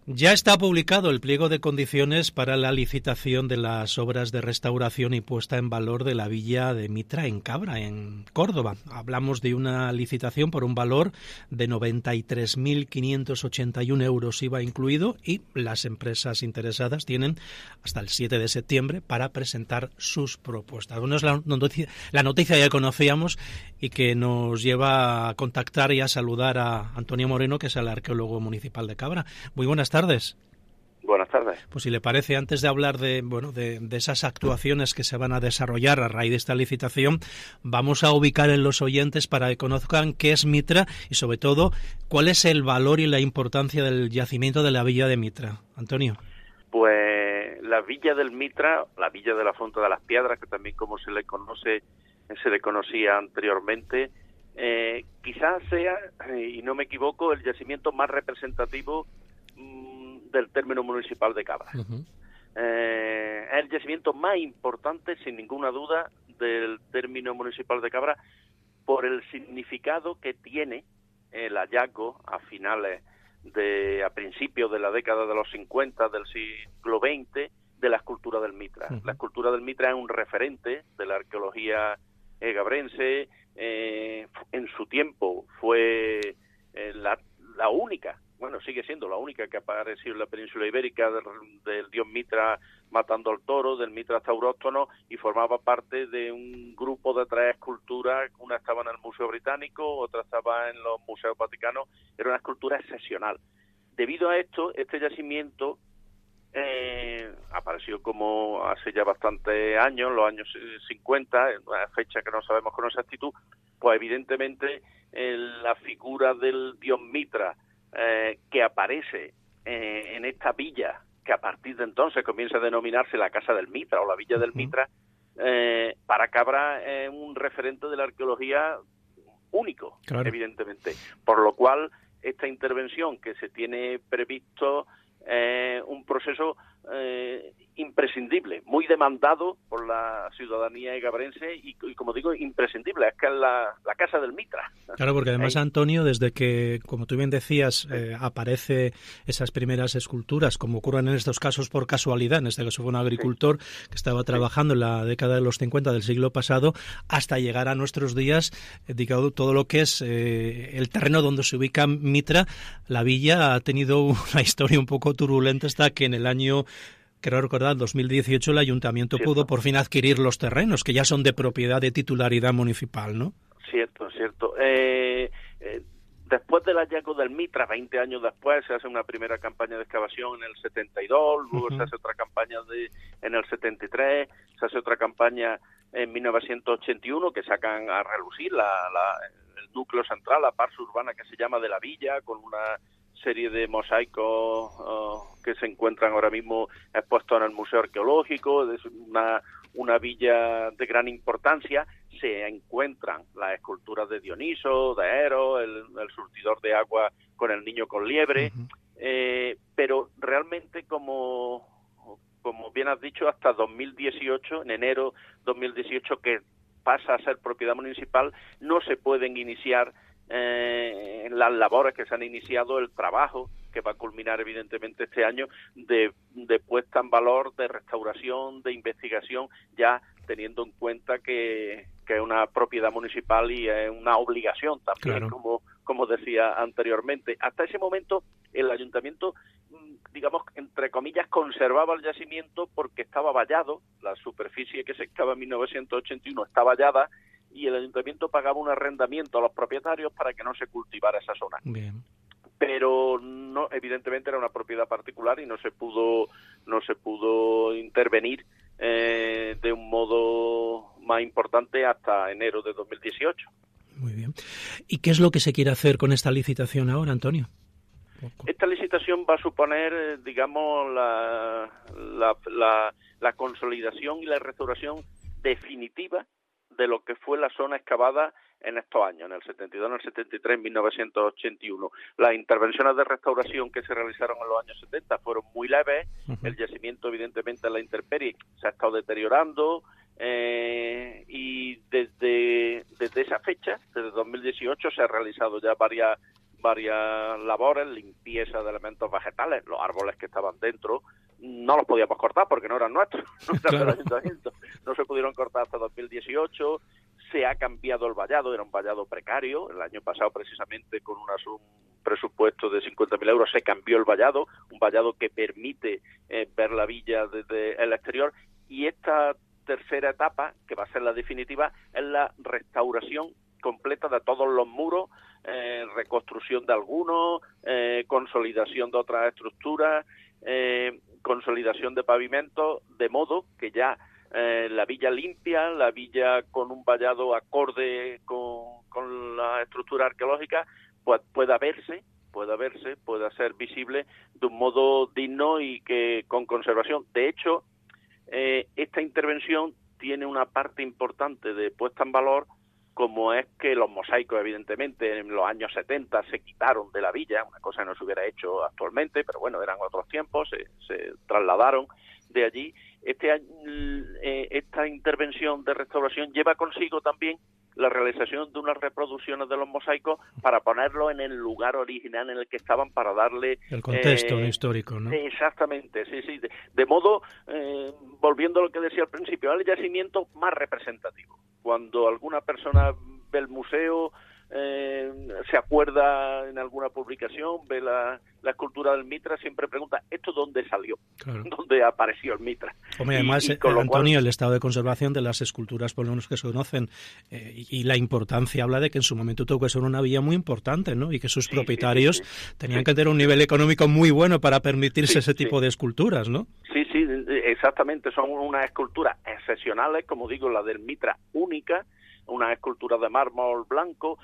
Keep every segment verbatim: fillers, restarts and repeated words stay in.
Ya está publicado el pliego de condiciones para la licitación de las obras de restauración y puesta en valor de la villa de Mitra en Cabra, en Córdoba. Hablamos de una licitación por un valor de noventa y tres mil quinientos ochenta y uno euros I V A incluido, y las empresas interesadas tienen hasta el siete de septiembre para presentar sus propuestas. Bueno, es la noticia, la noticia ya conocíamos y que nos lleva a contactar y a saludar a Antonio Moreno, que es el arqueólogo municipal de Cabra. Muy buenas tardes. tardes. Buenas tardes. Pues si le parece, antes de hablar de bueno de, de esas actuaciones que se van a desarrollar a raíz de esta licitación, vamos a ubicar en los oyentes para que conozcan qué es Mitra y, sobre todo, cuál es el valor y la importancia del yacimiento de la villa de Mitra. Antonio. Pues la villa del Mitra, la villa de la Fonte de las Piedras, que también como se le conoce, se le conocía anteriormente, eh, quizás sea, y no me equivoco, el yacimiento más representativo del término municipal de Cabra. Uh-huh. Eh, es el yacimiento más importante, sin ninguna duda, del término municipal de Cabra, por el significado que tiene el hallazgo a finales de, a principios de la década de los cincuenta del siglo veinte, de la escultura del Mitra. Uh-huh. La escultura del Mitra es un referente de la arqueología eh, gabrense. Eh, en su tiempo fue eh, la, la única Bueno, sigue siendo la única que apareció en la península ibérica del, del dios Mitra matando al toro, del Mitra tauróctono, y formaba parte de un grupo de tres esculturas. Una estaba en el Museo Británico, otra estaba en los museos vaticanos. Era una escultura excepcional. Debido a esto, este yacimiento eh, apareció como hace ya bastantes años, los años cincuenta, en una fecha que no sabemos con exactitud. Pues evidentemente eh, la figura del dios Mitra, Eh, que aparece eh, en esta villa, que a partir de entonces comienza a denominarse la Casa del Mitra o la Villa del Mitra, eh, para Cabra es un referente de la arqueología único, claro. Evidentemente. Por lo cual, esta intervención que se tiene previsto es eh, un proceso eh, imprescindible, muy demandado por la ciudadanía gabrense y, y, como digo, imprescindible. Es que es la, la Casa del Mitra. Claro, porque además, Antonio, desde que, como tú bien decías, eh, aparece esas primeras esculturas, como ocurren en estos casos por casualidad, en este caso fue un agricultor sí. que estaba trabajando sí. en la década de los cincuenta del siglo pasado, hasta llegar a nuestros días, eh, digamos, todo lo que es eh, el terreno donde se ubica Mitra. La villa ha tenido una historia un poco turbulenta hasta que en el año, creo recordar, dos mil dieciocho, el ayuntamiento cierto. pudo por fin adquirir los terrenos, que ya son de propiedad, de titularidad municipal, ¿no? Cierto, cierto. Eh, eh, después del hallazgo del Mitra, veinte años después, se hace una primera campaña de excavación en el setenta y dos, luego uh-huh. se hace otra campaña de, en el setenta y tres, se hace otra campaña en mil novecientos ochenta y uno, que sacan a relucir la, la, el núcleo central, la parte urbana que se llama de la villa, con una serie de mosaicos uh, que se encuentran ahora mismo expuestos en el Museo Arqueológico. Es una, una villa de gran importancia. Se encuentran las esculturas de Dioniso, de Eros, el, el surtidor de agua con el niño con liebre, uh-huh. eh, pero realmente, como, como bien has dicho, hasta dos mil dieciocho, en enero dos mil dieciocho, que pasa a ser propiedad municipal, no se pueden iniciar Eh, en las labores que se han iniciado, el trabajo que va a culminar evidentemente este año de, de puesta en valor, de restauración, de investigación, ya teniendo en cuenta que, que es una propiedad municipal y es una obligación también, claro. como, como decía anteriormente. Hasta ese momento el ayuntamiento, digamos, entre comillas, conservaba el yacimiento porque estaba vallado, la superficie que se excava en mil novecientos ochenta y uno está vallada, y el ayuntamiento pagaba un arrendamiento a los propietarios para que no se cultivara esa zona. Bien. Pero no, evidentemente era una propiedad particular y no se pudo, no se pudo intervenir eh, de un modo más importante hasta enero de dos mil dieciocho. Muy bien. ¿Y qué es lo que se quiere hacer con esta licitación ahora, Antonio? Esta licitación va a suponer, digamos, la, la, la, la consolidación y la restauración definitiva de lo que fue la zona excavada en estos años, en el setenta y dos, en el setenta y tres, en mil novecientos ochenta y uno. Las intervenciones de restauración que se realizaron en los años setenta fueron muy leves. Uh-huh. El yacimiento, evidentemente, en la intemperie se ha estado deteriorando, eh, y desde, desde esa fecha, desde dos mil dieciocho, se han realizado ya varias varias labores, limpieza de elementos vegetales, los árboles que estaban dentro no los podíamos cortar porque no eran nuestros, no eran claro. del ayuntamiento, no se pudieron cortar hasta dos mil dieciocho, se ha cambiado el vallado, era un vallado precario, el año pasado precisamente con una, un presupuesto de cincuenta mil euros se cambió el vallado, un vallado que permite eh, ver la villa desde el exterior, y esta tercera etapa, que va a ser la definitiva, es la restauración completa de todos los muros, eh, reconstrucción de algunos, eh, consolidación de otras estructuras, eh, consolidación de pavimentos, de modo que ya eh, la villa limpia, la villa con un vallado acorde con, con la estructura arqueológica, pues pueda verse, pueda verse, pueda ser visible de un modo digno y que con conservación. De hecho, eh, esta intervención tiene una parte importante de puesta en valor, como es que los mosaicos, evidentemente, en los años setenta se quitaron de la villa, una cosa que no se hubiera hecho actualmente, pero bueno, eran otros tiempos, se, se trasladaron de allí. Este año, eh, esta intervención de restauración lleva consigo también la realización de unas reproducciones de los mosaicos para ponerlos en el lugar original en el que estaban, para darle... El contexto eh, histórico, ¿no? Exactamente, sí, sí. De, de modo, eh, volviendo a lo que decía al principio, al yacimiento más representativo. Cuando alguna persona ve el museo, eh, se acuerda en alguna publicación, ve la, la escultura del Mitra, siempre pregunta, ¿esto dónde salió? Claro. ¿Dónde apareció el Mitra? Hombre, además, y, y eh, Antonio, cual... el estado de conservación de las esculturas, por lo menos que se conocen, eh, y, y la importancia habla de que en su momento tuvo que ser una villa muy importante, ¿no? Y que sus sí, propietarios sí, sí, sí. tenían sí. que tener un nivel económico muy bueno para permitirse sí, ese sí. tipo de esculturas, ¿no? Sí, sí, exactamente. Son unas esculturas excepcionales, como digo, la del Mitra única, una escultura de mármol blanco.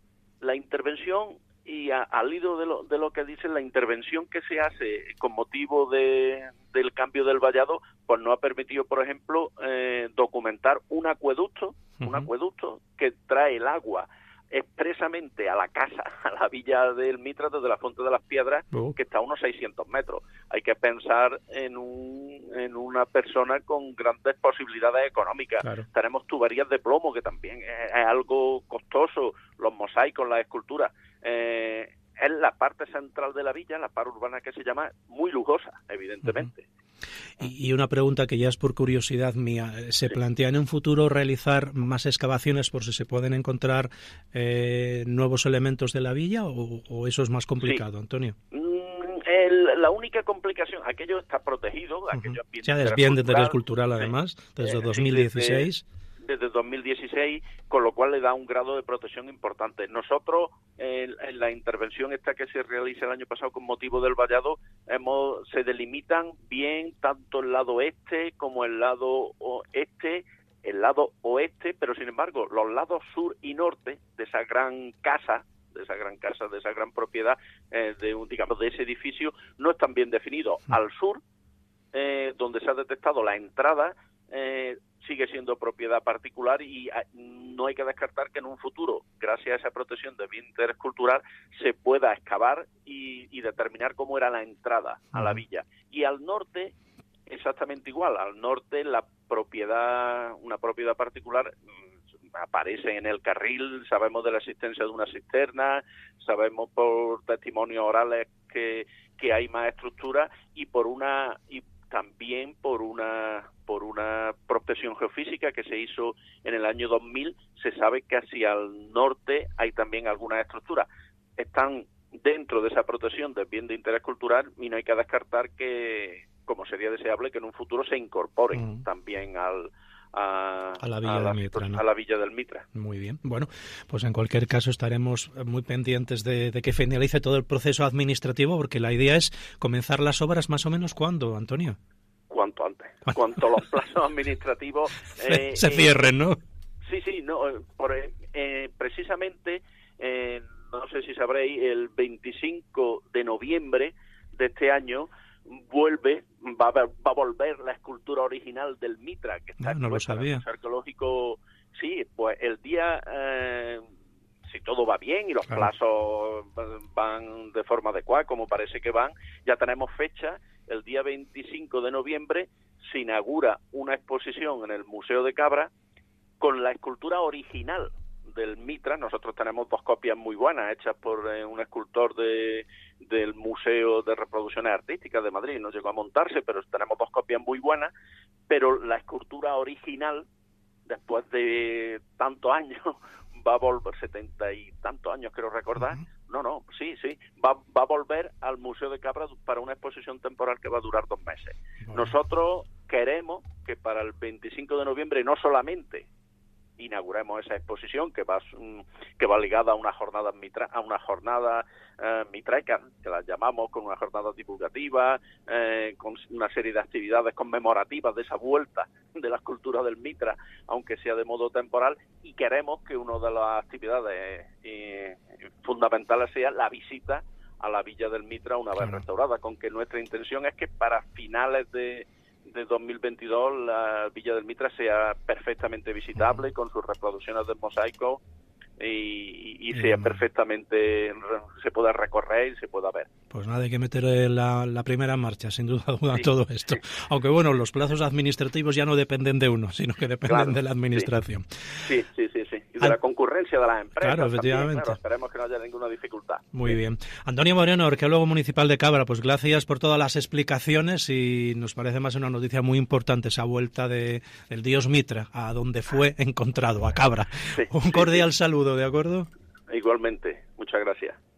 La intervención, y a, al hilo de lo, de lo que dicen, la intervención que se hace con motivo de, del cambio del vallado, pues no ha permitido, por ejemplo, eh, documentar un acueducto, uh-huh. un acueducto que trae el agua expresamente a la casa, a la villa del Mitra, desde la Fuente de las Piedras, uh. que está a unos seiscientos metros. Hay que pensar en un en una persona con grandes posibilidades económicas. Claro. Tenemos tuberías de plomo, que también es, es algo costoso, los mosaicos, las esculturas. Eh, es la parte central de la villa, la parte urbana que se llama, muy lujosa, evidentemente. Uh-huh. Y una pregunta que ya es por curiosidad mía, ¿se sí. plantea en un futuro realizar más excavaciones por si se pueden encontrar eh, nuevos elementos de la villa, o, o eso es más complicado, sí. Antonio? Mm, el, la única complicación, aquello está protegido, uh-huh. aquello es ya es bien de interés cultural, además, sí. desde eh, dos mil dieciséis. Desde, desde dos mil dieciséis, con lo cual le da un grado de protección importante. Nosotros, eh, en la intervención esta que se realiza el año pasado con motivo del vallado, hemos, se delimitan bien tanto el lado este como el lado oeste, el lado oeste, pero sin embargo los lados sur y norte de esa gran casa, de esa gran casa, de esa gran propiedad, eh, de un, digamos, de ese edificio, no están bien definidos. Al sur, eh, donde se ha detectado la entrada, eh, sigue siendo propiedad particular, y no hay que descartar que en un futuro, gracias a esa protección de bien interés cultural, se pueda excavar y, y determinar cómo era la entrada a la villa. Y al norte, exactamente igual. Al norte, la propiedad, una propiedad particular aparece en el carril, sabemos de la existencia de una cisterna, sabemos por testimonios orales que, que hay más estructura, y por una y también por una por una prospección geofísica que se hizo en el año dos mil, se sabe que hacia el norte hay también algunas estructuras. Están dentro de esa protección de bien de interés cultural, y no hay que descartar que, como sería deseable, que en un futuro se incorporen mm. también al A, a la Villa a del Mitra, ¿no? A la Villa del Mitra. Muy bien. Bueno, pues en cualquier caso estaremos muy pendientes de, de que finalice todo el proceso administrativo, porque la idea es comenzar las obras más o menos ¿cuándo, Antonio? Cuanto antes. Cuanto los plazos administrativos eh, se cierren, ¿no? Sí, sí, no, por, eh, precisamente, eh, no sé si sabréis, el veinticinco de noviembre de este año vuelve, va a, va a volver la escultura original del Mitra, que está no, no lo sabía. En el arqueológico. Sí, pues el día, eh, si todo va bien y los claro. plazos van de forma adecuada, como parece que van, ya tenemos fecha. El día veinticinco de noviembre se inaugura una exposición en el Museo de Cabra con la escultura original del Mitra. Nosotros tenemos dos copias muy buenas hechas por eh, un escultor de del Museo de Reproducciones Artísticas de Madrid. No llegó a montarse, pero tenemos dos copias muy buenas. Pero la escultura original, después de tantos años, va a volver, setenta y tantos años quiero recordar, uh-huh. no, no, sí, sí, va, va a volver al Museo de Cabra para una exposición temporal que va a durar dos meses. Uh-huh. Nosotros queremos que para el veinticinco de noviembre no solamente inauguremos esa exposición que va que va ligada a una jornada mitra, a una jornada eh, mitraica, que la llamamos, con una jornada divulgativa, eh, con una serie de actividades conmemorativas de esa vuelta de la escultura del Mitra, aunque sea de modo temporal, y queremos que una de las actividades eh, fundamentales sea la visita a la Villa del Mitra una vez claro. restaurada, con que nuestra intención es que para finales de de dos mil veintidós la Villa del Mitra sea perfectamente visitable uh-huh. con sus reproducciones del mosaico y, y, y sea uh-huh. perfectamente, se pueda recorrer y se pueda ver. Pues nada, hay que meter la, la primera marcha, sin duda alguna, sí. todo esto. Aunque bueno, los plazos administrativos ya no dependen de uno, sino que dependen claro, de la administración. Sí, sí, sí, sí. Y de Al... la concurrencia de las empresas. Claro, efectivamente. También, claro, esperemos que no haya ninguna dificultad. Muy sí. bien. Antonio Moreno, arqueólogo municipal de Cabra, pues gracias por todas las explicaciones y nos parece más una noticia muy importante esa vuelta de, del dios Mitra a donde fue encontrado, a Cabra. Sí, Un cordial sí, sí. saludo, ¿de acuerdo? Igualmente. Muchas gracias.